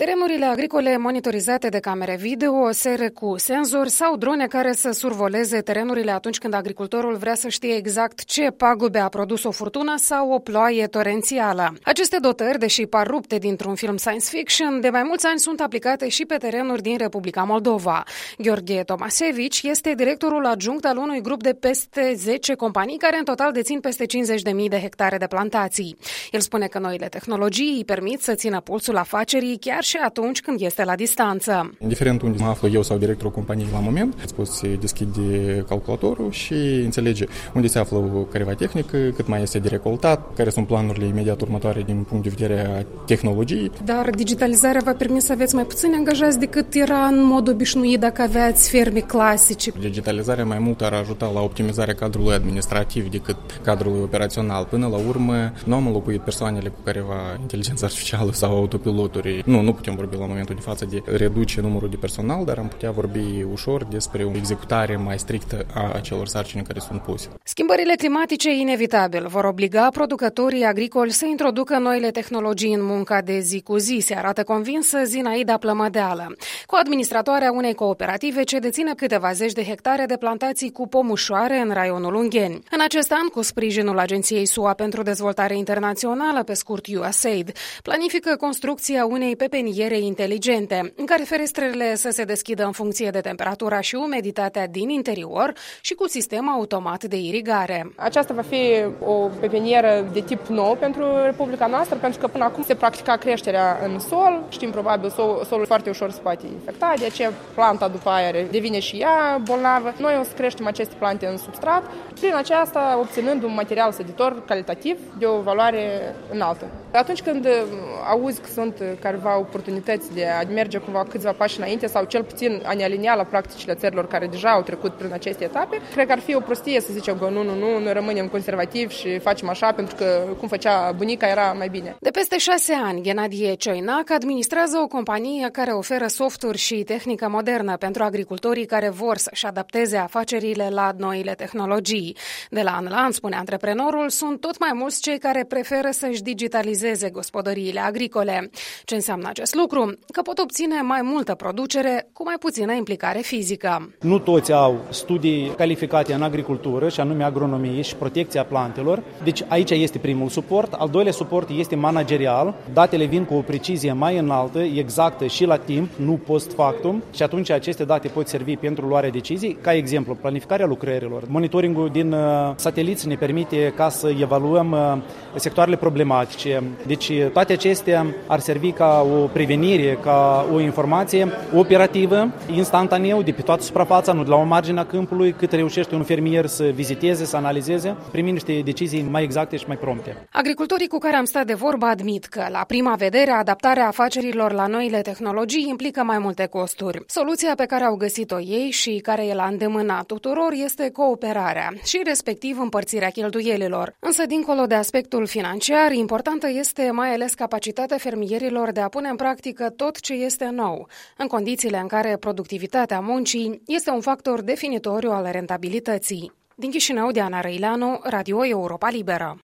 Terenurile agricole monitorizate de camere video, sere cu senzori sau drone care să survoleze terenurile atunci când agricultorul vrea să știe exact ce pagube a produs o furtună sau o ploaie torențială. Aceste dotări, deși par rupte dintr-un film science fiction, de mai mulți ani sunt aplicate și pe terenuri din Republica Moldova. Gheorghe Tomasevici este directorul adjunct al unui grup de peste 10 companii care în total dețin peste 50.000 de hectare de plantații. El spune că noile tehnologii îi permit să țină pulsul afacerii chiar și atunci când este la distanță. Indiferent unde mă aflu eu sau directorul companiei la moment, îți poți deschide calculatorul și înțelege unde se află careva tehnică, cât mai este de recoltat, care sunt planurile imediat următoare din punct de vedere a tehnologiei. Dar digitalizarea v-a permis să aveți mai puțini angajați decât era în mod obișnuit dacă aveați ferme clasice. Digitalizarea mai mult ar ajuta la optimizarea cadrului administrativ decât cadrului operațional. Până la urmă, nu am înlocuit persoanele cu careva inteligență artificială sau autopiloturi. Nu putem vorbi la momentul de față de reduce numărul de personal, dar am putea vorbi ușor despre o executare mai strictă a acelor sarcini care sunt puse. Schimbările climatice inevitabil vor obliga producătorii agricoli să introducă noile tehnologii în munca de zi cu zi, se arată convinsă Zinaida Plămădeală, co-administratoarea unei cooperative ce deține câteva zeci de hectare de plantații cu pomușoare în raionul Ungheni. În acest an, cu sprijinul Agenției SUA pentru Dezvoltare Internațională, pe scurt USAID, planifică construcția unei pepeniere inteligente, în care ferestrele să se deschidă în funcție de temperatura și umiditatea din interior și cu sistem automat de irigare. Aceasta va fi o pepinieră de tip nou pentru Republica noastră, pentru că până acum se practica creșterea în sol. Știm probabil, solul foarte ușor se poate infecta, de aceea planta după aia devine și ea bolnavă. Noi o să creștem aceste plante în substrat, prin aceasta obținând un material săditor calitativ de o valoare înaltă. Atunci când auzi că sunt careva oportunități de a merge cumva câțiva pași înainte sau cel puțin a ne alinia la practicile țărilor care deja au trecut prin aceste etape, cred că ar fi o prostie să zicem că nu, noi rămânem conservativi și facem așa pentru că cum făcea bunica era mai bine. De peste 6 ani, Ghenadie Cioinac administrează o companie care oferă softuri și tehnică modernă pentru agricultorii care vor să-și adapteze afacerile la noile tehnologii. De la an la an, spune antreprenorul, sunt tot mai mulți cei care preferă să-și digitalizeze gospodăriile agricole. Ce înseamnă acest lucru? Că pot obține mai multă producere cu mai puțină implicare fizică. Nu toți au studii calificate în agricultură, și anume agronomie și protecția plantelor. Deci aici este primul suport. Al doilea suport este managerial. Datele vin cu o precizie mai înaltă, exactă și la timp, nu post factum. Și atunci aceste date pot servi pentru luarea decizii. Ca exemplu, planificarea lucrărilor. Monitoringul din sateliți ne permite ca să evaluăm sectoarele problematice. Deci toate acestea ar servi ca o prevenire, ca o informație operativă, instantaneu, de pe toată suprafața, nu de la o margine a câmpului, cât reușește un fermier să viziteze, să analizeze, primind niște decizii mai exacte și mai prompte. Agricultorii cu care am stat de vorbă admit că, la prima vedere, adaptarea afacerilor la noile tehnologii implică mai multe costuri. Soluția pe care au găsit-o ei și care e la îndemâna tuturor este cooperarea și, respectiv, împărțirea cheltuielilor. Însă, dincolo de aspectul financiar, importantă este mai ales capacitatea fermierilor de a pune în practică tot ce este nou, în condițiile în care productivitatea muncii este un factor definitoriu al rentabilității. Din Chișinău, Diana Răileanu, Radio Europa Liberă.